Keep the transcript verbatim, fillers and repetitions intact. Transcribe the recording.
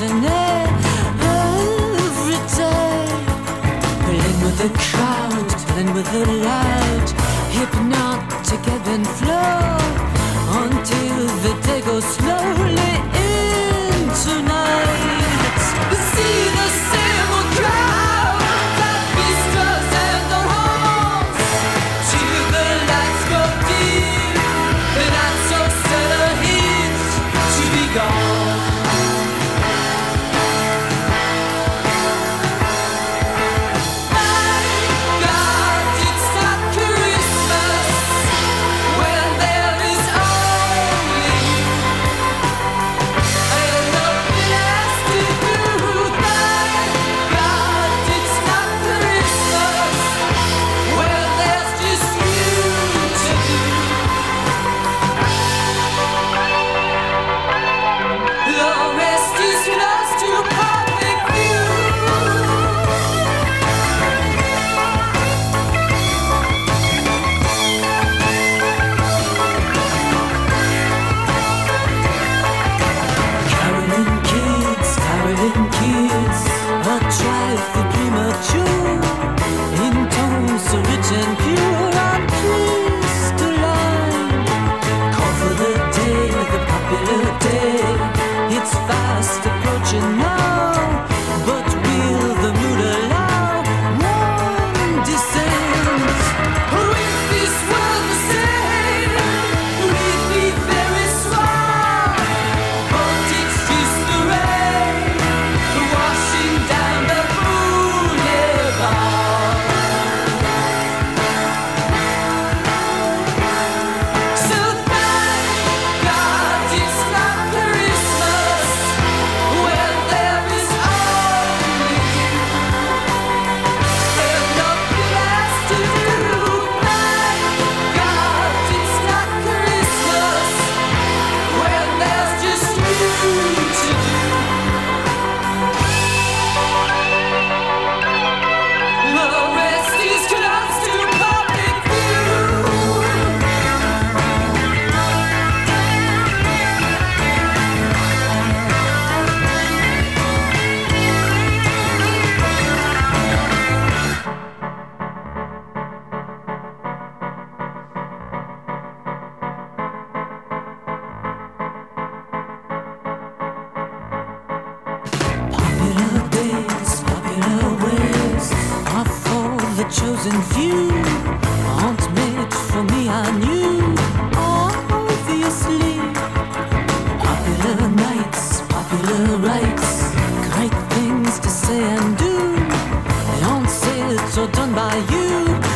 matinee every day. Playing with the crowd, playing with the light, hypnotic ebb and flow until the day goes slowly into night. See the same old crowd, that bistros and the halls, till the lights go dim, and I'm so sad a hint to be gone. Chosen few aren't made for me, I knew, obviously. Popular nights, popular rights, great things to say and do. They aren't said or done by you.